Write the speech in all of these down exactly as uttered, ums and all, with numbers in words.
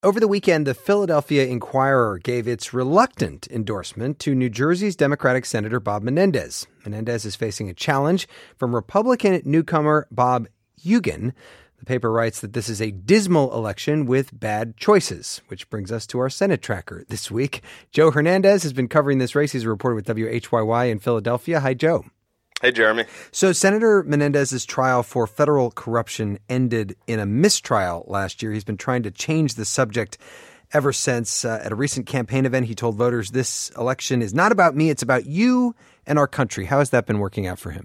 Over the weekend, the Philadelphia Inquirer gave its reluctant endorsement to New Jersey's Democratic Senator Bob Menendez. Menendez is facing a challenge from Republican newcomer Bob Hugin. The paper writes that this is a dismal election with bad choices, which brings us to our Senate tracker this week. Joe Hernandez has been covering this race. He's a reporter with W H Y Y in Philadelphia. Hi, Joe. Hey, Jeremy. So Senator Menendez's trial for federal corruption ended in a mistrial last year. He's been trying to change the subject ever since. Uh, at a recent campaign event, he told voters, this election is not about me, it's about you and our country. How has that been working out for him?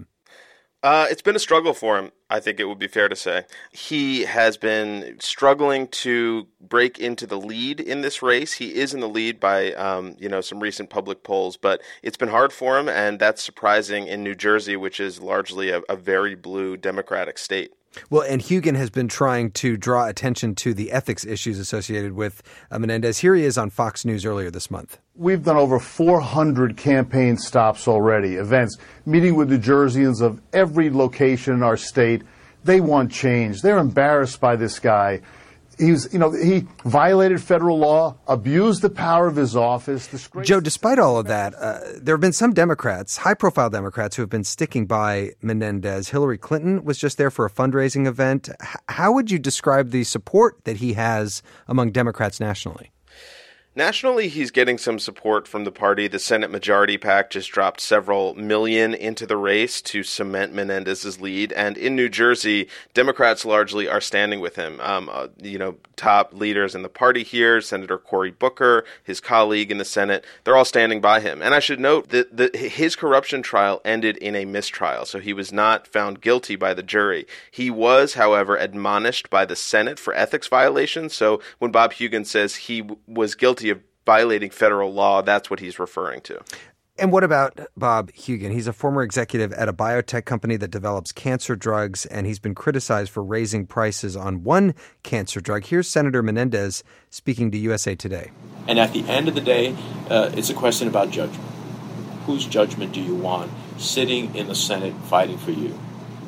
Uh, it's been a struggle for him, I think it would be fair to say. He has been struggling to break into the lead in this race. He is in the lead by, um, you know, some recent public polls, but it's been hard for him, and that's surprising in New Jersey, which is largely a, a very blue Democratic state. Well, and Hugin has been trying to draw attention to the ethics issues associated with uh, Menendez. Here he is on Fox News earlier this month. We've done over four hundred campaign stops already, events, meeting with New Jerseyans of every location in our state. They want change. They're embarrassed by this guy. He's, you know, he violated federal law, abused the power of his office. Disgraced- Joe, despite all of that, uh, there have been some Democrats, high-profile Democrats, who have been sticking by Menendez. Hillary Clinton was just there for a fundraising event. H- how would you describe the support that he has among Democrats nationally? Nationally, he's getting some support from the party. The Senate Majority PAC just dropped several million into the race to cement Menendez's lead. And in New Jersey, Democrats largely are standing with him. Um, uh, you know, top leaders in the party here, Senator Cory Booker, his colleague in the Senate, they're all standing by him. And I should note that the, his corruption trial ended in a mistrial, so he was not found guilty by the jury. He was, however, admonished by the Senate for ethics violations. So when Bob Hugin says he w- was guilty of violating federal law, that's what he's referring to. And what about Bob Hugin? He's a former executive at a biotech company that develops cancer drugs, and he's been criticized for raising prices on one cancer drug. Here's Senator Menendez speaking to U S A Today. And at the end of the day, uh, it's a question about judgment. Whose judgment do you want sitting in the Senate fighting for you?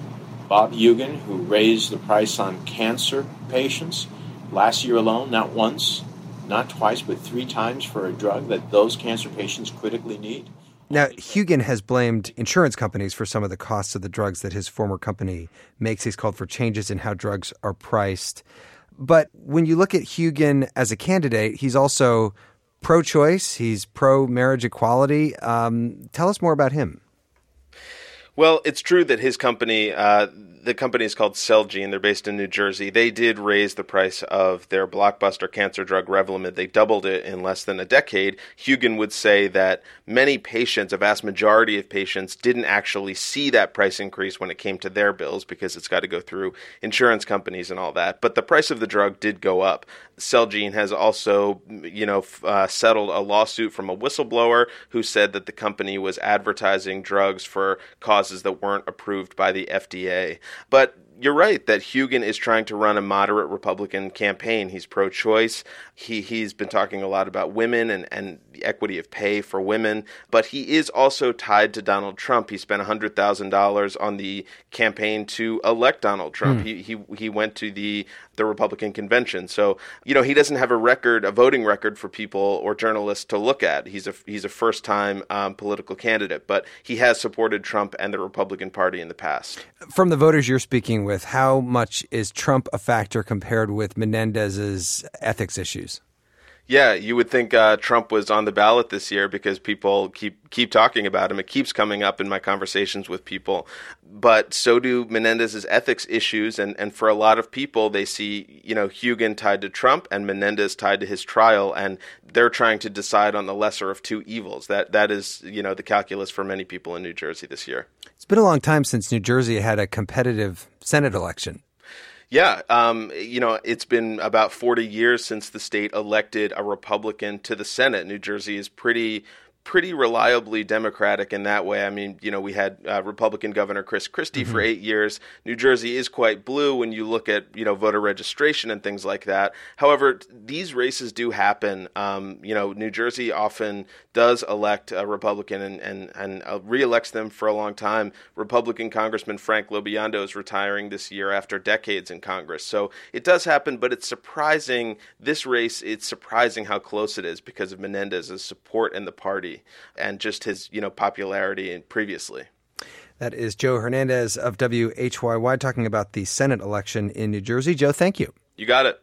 Bob Hugin, who raised the price on cancer patients last year alone, not once, not twice, but three times for a drug that those cancer patients critically need. Now, Hugin has blamed insurance companies for some of the costs of the drugs that his former company makes. He's called for changes in how drugs are priced. But when you look at Hugin as a candidate, he's also pro-choice. He's pro-marriage equality. Um, tell us more about him. Well, it's true that his company, uh, the company is called Celgene. They're based in New Jersey. They did raise the price of their blockbuster cancer drug Revlimid. They doubled it in less than a decade. Hugin would say that many patients, a vast majority of patients, didn't actually see that price increase when it came to their bills because it's got to go through insurance companies and all that. But the price of the drug did go up. Celgene has also, you know, uh, settled a lawsuit from a whistleblower who said that the company was advertising drugs for causes that weren't approved by the F D A. But you're right that Hugin is trying to run a moderate Republican campaign. He's pro-choice. He, he's been talking a lot about women and, and the equity of pay for women. But he is also tied to Donald Trump. He spent one hundred thousand dollars on the campaign to elect Donald Trump. Mm. He, he he went to the, the Republican convention. So, you know, he doesn't have a record, a voting record for people or journalists to look at. He's a, he's a first-time um, political candidate. But he has supported Trump and the Republican Party in the past. From the voters you're speaking with, how much is Trump a factor compared with Menendez's ethics issues? Yeah, you would think uh, Trump was on the ballot this year because people keep keep talking about him. It keeps coming up in my conversations with people. But so do Menendez's ethics issues. And, and for a lot of people, they see, you know, Hugin tied to Trump and Menendez tied to his trial. And they're trying to decide on the lesser of two evils. That That is, you know, the calculus for many people in New Jersey this year. It's been a long time since New Jersey had a competitive Senate election. Yeah, um, you know, it's been about forty years since the state elected a Republican to the Senate. New Jersey is pretty pretty reliably Democratic in that way. I mean, you know, we had uh, Republican Governor Chris Christie mm-hmm. for eight years. New Jersey is quite blue when you look at, you know, voter registration and things like that. However, these races do happen. Um, you know, New Jersey often does elect a Republican and, and, and uh, re-elects them for a long time. Republican Congressman Frank LoBiondo is retiring this year after decades in Congress. So it does happen, but it's surprising. This race, it's surprising how close it is because of Menendez's support in the party and just his, you know, popularity previously. That is Joe Hernandez of W H Y Y talking about the Senate election in New Jersey. Joe, thank you. You got it.